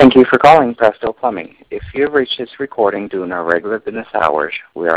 Thank you for calling Presto Plumbing. If you have reached this recording during our regular business hours, we are